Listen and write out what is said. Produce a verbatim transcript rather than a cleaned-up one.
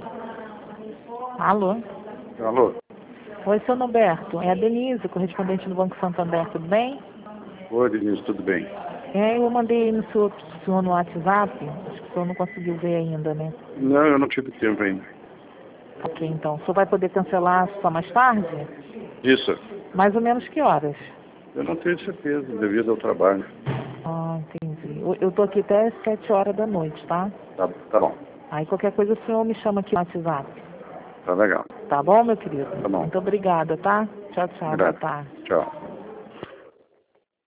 Alô? Alô? Oi, seu Norberto. É a Denise, correspondente do Banco Santander, tudo bem? Oi, Denise, tudo bem? É, eu mandei no seu, senhor no WhatsApp, acho que o senhor não conseguiu ver ainda, né? Não, eu não tive tempo ainda. Ok, então. O senhor vai poder cancelar só mais tarde? Isso. Mais ou menos que horas? Eu não tenho certeza, devido ao trabalho. Ah, entendi. Eu, eu tô aqui até sete horas da noite, tá? Tá, tá bom. Aí qualquer coisa o senhor me chama aqui no WhatsApp. Tá legal. Tá bom, meu querido? Tá bom. Muito obrigada, tá? Tchau, tchau. Boa Graças. tarde. Tchau.